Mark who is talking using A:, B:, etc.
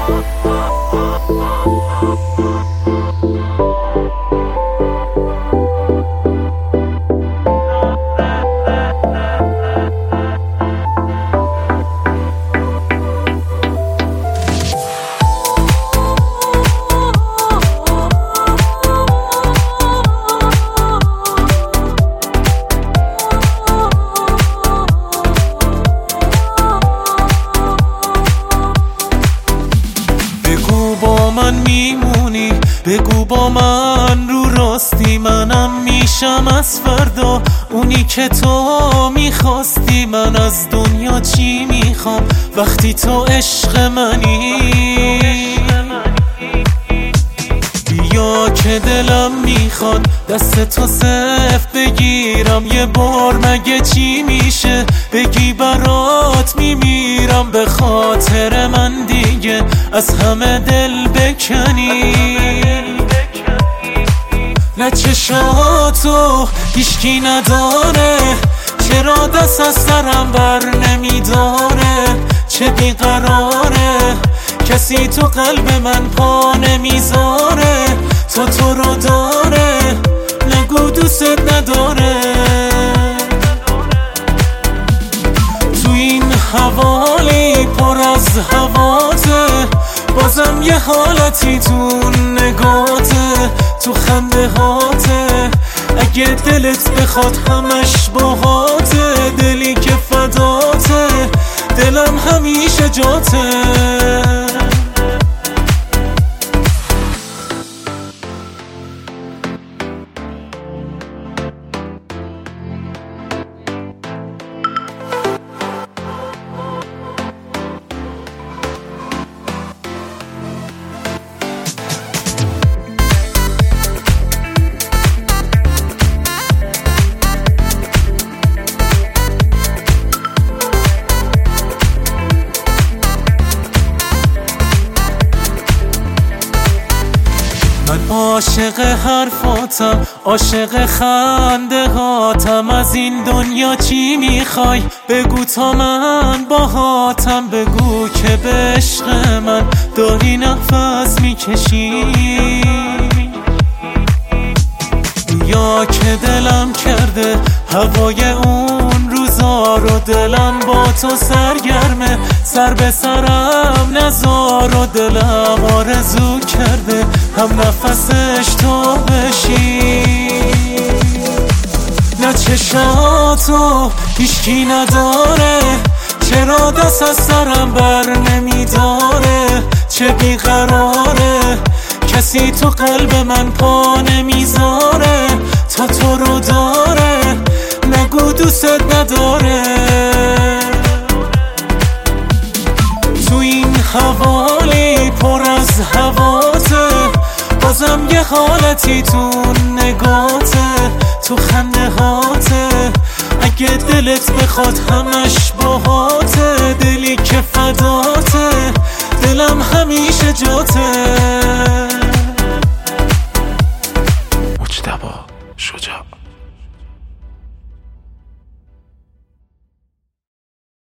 A: میمونی، بگو با من رو راستی، منم میشم از فردا اونی که تو میخواستی. من از دنیا چی میخوام وقتی تو عشق منی؟ بیا که دلم میخواد دست تو صفت بگیرم، یه بار مگه چی میشه بگی برات میمیرم. به خاطر من دیگه از همه دل بکنی، نه چشاتو هیچکی نداره، چرا دست از سرم بر نمیداره؟ چه بیقراره کسی تو قلب من پا نمیذاره؟ تو رو داره نگو دوست نداره. تو این حوالی پر از هواته، بازم یه حالتی تو نگاته، تو خنده هاته. اگه دلت بخواد همش باهاته، دلی که فداته، دلم همیشه جاته. من عاشق حرفاتم، عاشق خنده هاتم. از این دنیا چی میخوای بگو تا من باهاتم؟ بگو که به عشق من داری نفس میکشی، یا که دلم کرده هوای اون روزا رو. دلم با تو سرگرمه، سر به سرم نذار و دلم آرزو کرده هم نفسش تو بشی. نه چشاتو هیچکی نداره، چرا دست از سرم بر نمیداره؟ چه بیقراره کسی تو قلب من پا نمیذاره؟ تو رو داره نگو دوست نداره. تو این حوالی پر از هواته، بازم یه حالتی تو نگاته، تو خنده هاته. اگه دلت بخواد همش باهاته، دلی که فداته، دلم همیشه جاته.
B: مجتبی شجاع.